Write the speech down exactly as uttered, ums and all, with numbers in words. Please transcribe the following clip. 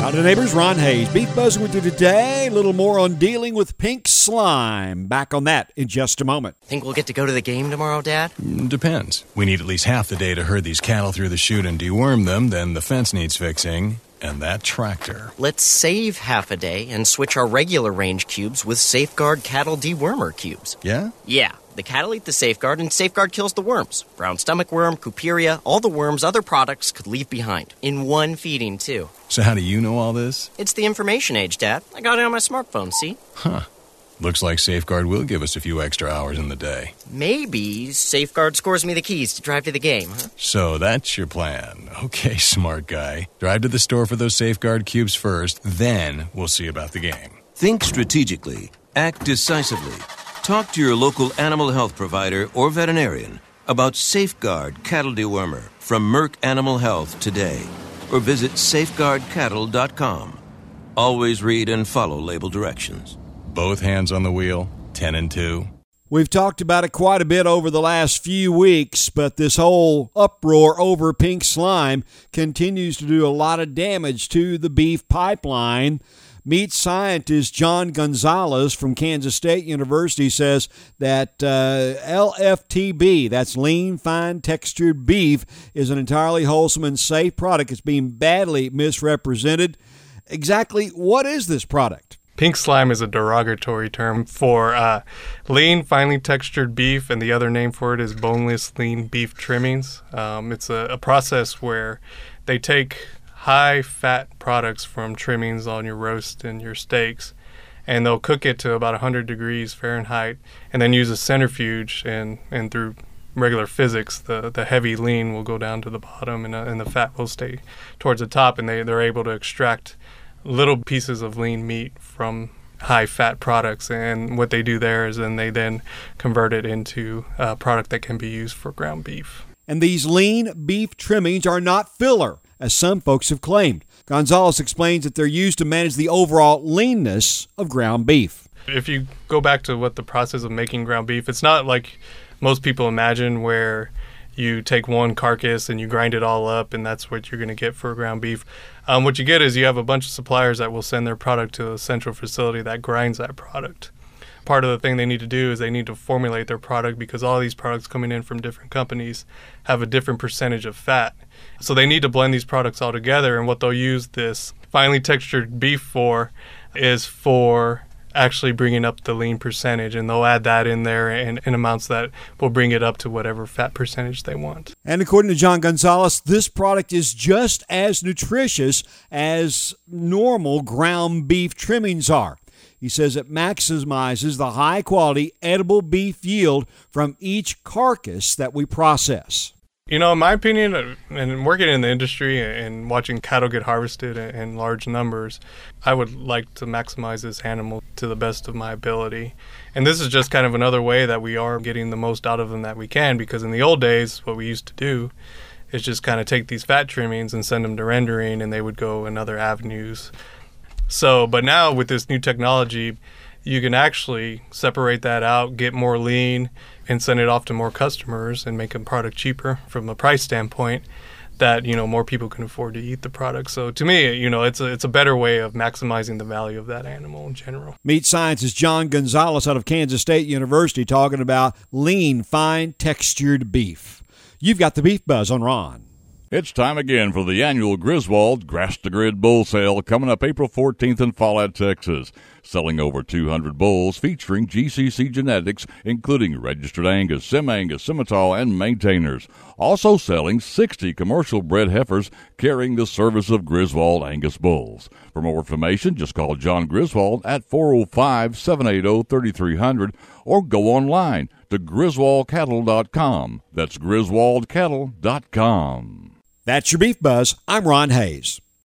Howdy neighbors, Ron Hayes. Beef Buzzing with you today. A little more on dealing with pink slime. Back on that in just a moment. Think we'll get to go to the game tomorrow, Dad? Depends. We need at least half the day to herd these cattle through the chute and deworm them, then the fence needs fixing, and that tractor. Let's save half a day and switch our regular range cubes with Safeguard Cattle Dewormer cubes. Yeah? Yeah. The cattle eat the Safeguard, and Safeguard kills the worms. Brown stomach worm, Cuperia, all the worms other products could leave behind. In one feeding, too. So how do you know all this? It's the information age, Dad. I got it on my smartphone, see? Huh. Looks like Safeguard will give us a few extra hours in the day. Maybe Safeguard scores me the keys to drive to the game, huh? So that's your plan. Okay, smart guy. Drive to the store for those Safeguard cubes first, then we'll see about the game. Think strategically. Act decisively. Talk to your local animal health provider or veterinarian about Safeguard Cattle Dewormer from Merck Animal Health today, or visit safeguard cattle dot com. Always read and follow label directions. Both hands on the wheel, ten and two. We've talked about it quite a bit over the last few weeks, but this whole uproar over pink slime continues to do a lot of damage to the beef pipeline. Meat scientist John Gonzalez from Kansas State University says that uh, L F T B, that's lean, fine textured beef, is an entirely wholesome and safe product. It's being badly misrepresented. Exactly what is this product? Pink slime is a derogatory term for uh, lean, finely textured beef, and the other name for it is boneless lean beef trimmings. Um, it's a, a process where they take high-fat products from trimmings on your roast and your steaks, and they'll cook it to about one hundred degrees Fahrenheit, and then use a centrifuge, and, and through regular physics, the, the heavy lean will go down to the bottom, and, uh, and the fat will stay towards the top, and they, they're able to extract little pieces of lean meat from high-fat products, and what they do there is then they then convert it into a product that can be used for ground beef. And these lean beef trimmings are not filler, as some folks have claimed. Gonzalez explains that they're used to manage the overall leanness of ground beef. If you go back to what the process of making ground beef, it's not like most people imagine where you take one carcass and you grind it all up and that's what you're going to get for ground beef. Um, what you get is you have a bunch of suppliers that will send their product to a central facility that grinds that product. Part of the thing they need to do is they need to formulate their product because all these products coming in from different companies have a different percentage of fat. So they need to blend these products all together, and what they'll use this finely textured beef for is for actually bringing up the lean percentage, and they'll add that in there in, in amounts that will bring it up to whatever fat percentage they want. And according to John Gonzalez, this product is just as nutritious as normal ground beef trimmings are. He says it maximizes the high-quality edible beef yield from each carcass that we process. You know, in my opinion, and working in the industry and watching cattle get harvested in large numbers, I would like to maximize this animal to the best of my ability. And this is just kind of another way that we are getting the most out of them that we can, because in the old days, what we used to do is just kind of take these fat trimmings and send them to rendering, and they would go in other avenues. So, but now with this new technology, you can actually separate that out, get more lean, and send it off to more customers and make a product cheaper from a price standpoint that, you know, more people can afford to eat the product. So to me, you know, it's a, it's a better way of maximizing the value of that animal in general. Meat scientist John Gonzalez out of Kansas State University talking about lean, fine, textured beef. You've got the Beef Buzz on Ron. It's time again for the annual Griswold Grass to Grid Bull Sale coming up April fourteenth in Follett, Texas. Selling over two hundred bulls featuring G C C genetics, including registered Angus, Sim-Angus, Simmental, and maintainers. Also selling sixty commercial bred heifers carrying the service of Griswold Angus bulls. For more information, just call John Griswold at four oh five, seven eight oh, three three zero zero or go online to griswold cattle dot com. That's griswold cattle dot com. That's your Beef Buzz. I'm Ron Hayes.